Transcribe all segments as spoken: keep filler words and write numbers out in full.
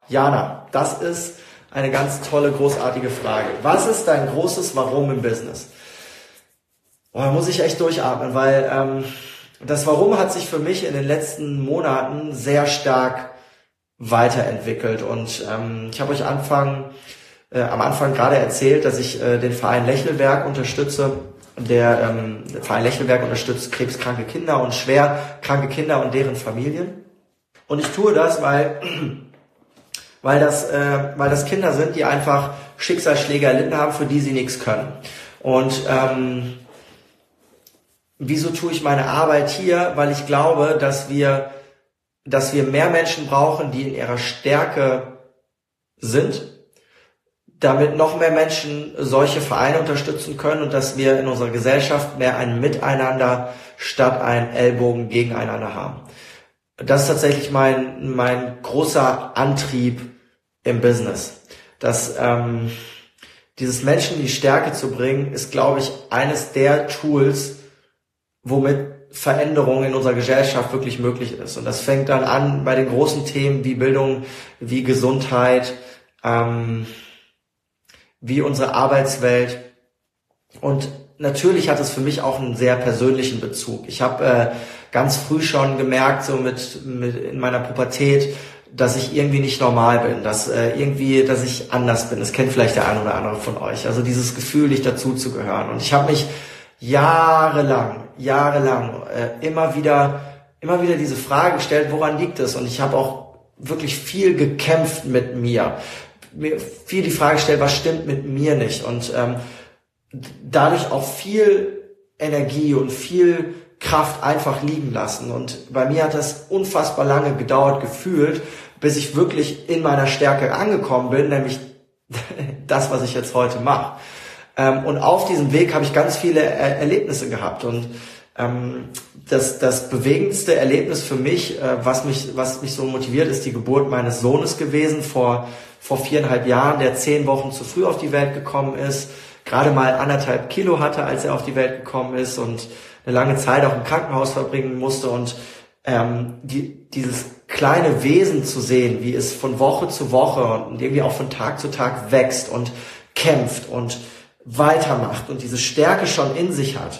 Jana, das ist eine ganz tolle, großartige Frage. Was ist dein großes Warum im Business? Oh, da muss ich echt durchatmen, weil ähm, das Warum hat sich für mich in den letzten Monaten sehr stark weiterentwickelt. Und ähm, ich habe euch Anfang, äh, am Anfang gerade erzählt, dass ich äh, den Verein Lächelwerk unterstütze. Der, ähm, der Verein Lächelwerk unterstützt krebskranke Kinder und schwer kranke Kinder und deren Familien. Und ich tue das, weil weil das, äh, weil das Kinder sind, die einfach Schicksalsschläge erlitten haben, für die sie nichts können. Und ähm, wieso tue ich meine Arbeit hier? Weil ich glaube, dass wir, dass wir mehr Menschen brauchen, die in ihrer Stärke sind, damit noch mehr Menschen solche Vereine unterstützen können und dass wir in unserer Gesellschaft mehr ein Miteinander statt ein Ellbogen gegeneinander haben. Das ist tatsächlich mein mein großer Antrieb im Business. Dass ähm, dieses Menschen in die Stärke zu bringen, ist, glaube ich, eines der Tools, womit Veränderung in unserer Gesellschaft wirklich möglich ist. Und das fängt dann an bei den großen Themen wie Bildung, wie Gesundheit, ähm, wie unsere Arbeitswelt. Und natürlich hat es für mich auch einen sehr persönlichen Bezug. Ich habe äh, ganz früh schon gemerkt, so mit, mit in meiner Pubertät, dass ich irgendwie nicht normal bin, dass äh, irgendwie, dass ich anders bin. Das kennt vielleicht der eine oder andere von euch. Also dieses Gefühl, nicht dazu zu gehören. Und ich habe mich jahrelang, jahrelang äh, immer wieder, immer wieder diese Frage gestellt, woran liegt es? Und ich habe auch wirklich viel gekämpft mit mir. Mir viel die Frage gestellt, was stimmt mit mir nicht? Und ähm, dadurch auch viel Energie und viel Kraft einfach liegen lassen. Und bei mir hat das unfassbar lange gedauert, gefühlt, bis ich wirklich in meiner Stärke angekommen bin, nämlich das, was ich jetzt heute mache. Ähm, und auf diesem Weg habe ich ganz viele er- Erlebnisse gehabt. Und ähm, das, das bewegendste Erlebnis für mich, äh, was mich, was mich so motiviert, ist die Geburt meines Sohnes gewesen vor vor viereinhalb Jahren, der zehn Wochen zu früh auf die Welt gekommen ist, gerade mal anderthalb Kilo hatte, als er auf die Welt gekommen ist und eine lange Zeit auch im Krankenhaus verbringen musste. Und ähm, die, dieses kleine Wesen zu sehen, wie es von Woche zu Woche und irgendwie auch von Tag zu Tag wächst und kämpft und weitermacht und diese Stärke schon in sich hat.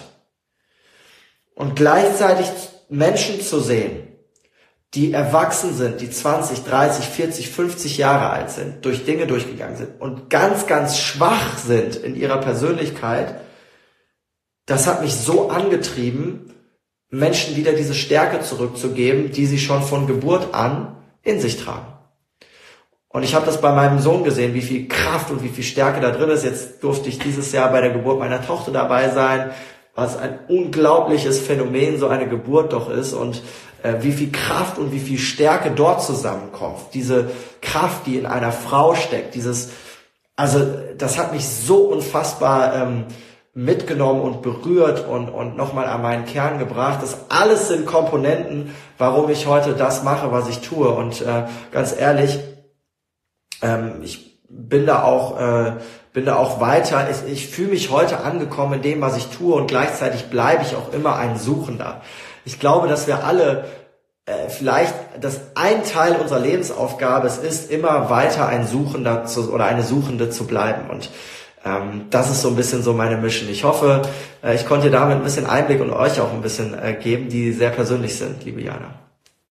Und gleichzeitig Menschen zu sehen, die erwachsen sind, die zwanzig, dreißig, vierzig, fünfzig Jahre alt sind, durch Dinge durchgegangen sind und ganz, ganz schwach sind in ihrer Persönlichkeit, das hat mich so angetrieben, Menschen wieder diese Stärke zurückzugeben, die sie schon von Geburt an in sich tragen. Und ich habe das bei meinem Sohn gesehen, wie viel Kraft und wie viel Stärke da drin ist. Jetzt durfte ich dieses Jahr bei der Geburt meiner Tochter dabei sein, was ein unglaubliches Phänomen so eine Geburt doch ist und äh, wie viel Kraft und wie viel Stärke dort zusammenkommt. Diese Kraft, die in einer Frau steckt, dieses, also das hat mich so unfassbar ähm, mitgenommen und berührt und und nochmal an meinen Kern gebracht. Das alles sind Komponenten, warum ich heute das mache, was ich tue. Und äh, ganz ehrlich, ähm, ich bin da auch äh, bin da auch weiter. Ich, ich fühle mich heute angekommen in dem, was ich tue, und gleichzeitig bleibe ich auch immer ein Suchender. Ich glaube, dass wir alle äh, vielleicht, dass ein Teil unserer Lebensaufgabe es ist, immer weiter ein Suchender zu, oder eine Suchende zu bleiben. Und ähm, das ist so ein bisschen so meine Mission. Ich hoffe, äh, ich konnte damit ein bisschen Einblick und euch auch ein bisschen äh, geben, die sehr persönlich sind, liebe Jana.